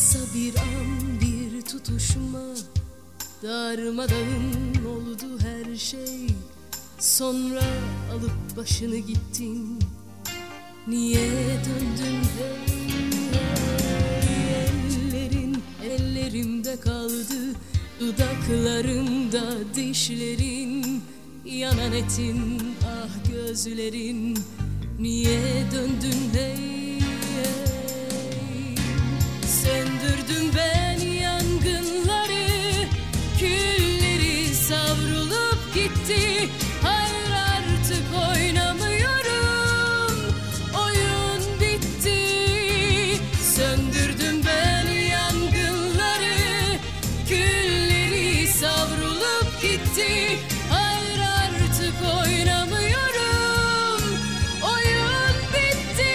Kısa bir an, bir tutuşma, darmadağın oldu her şey. Sonra alıp başını gittin. Niye döndün hey, hey? Ellerin ellerimde kaldı, dudaklarımda dişlerin, yanan etin ah gözlerin. Niye döndün hey, hey? Söndürdüm ben yangınları, külleri savrulup gitti. Hayır artık oynamıyorum, oyun bitti. Söndürdüm ben yangınları, külleri savrulup gitti. Hayır artık oynamıyorum, oyun bitti.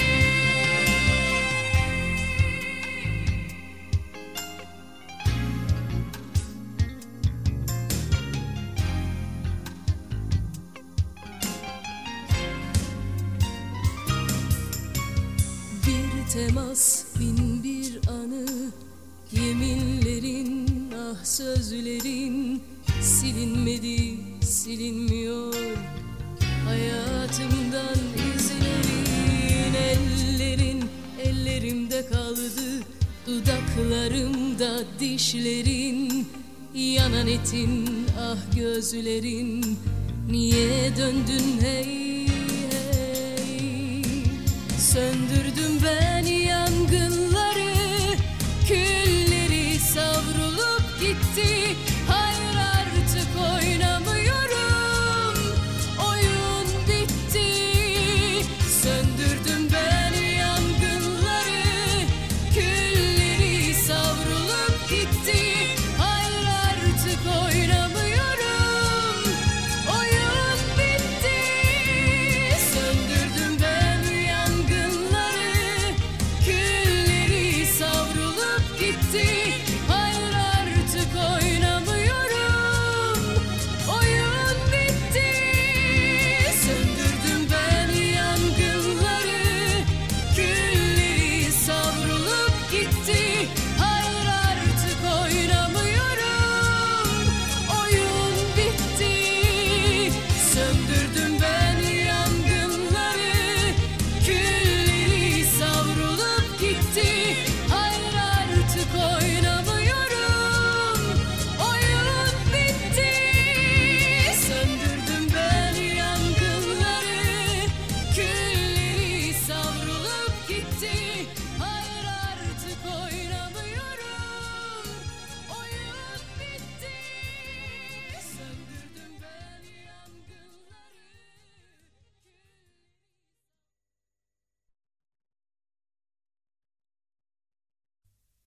Bir temas, bin bir anı, yeminlerin ah sözlerin, silinmedi, silinmiyor hayatımdan izlerin. Ellerin ellerimde kaldı, dudaklarımda dişlerin, yanan etin ah gözlerin. Niye döndün hey, hey? Söndürdüm ben yangınları, külleri savrulup gitti. Hayır artık oynamıyorum, oyun bitti. Söndürdüm ben yangınları, külleri savrulup gitti. Hayır artık oynamıyorum, oyun bitti. Söndürdüm ben yangınları, külleri savrulup gitti. Hayır artık oynamıyorum, oyun bitti. Söndürdüm ben yangınları, külleri savrulup gitti.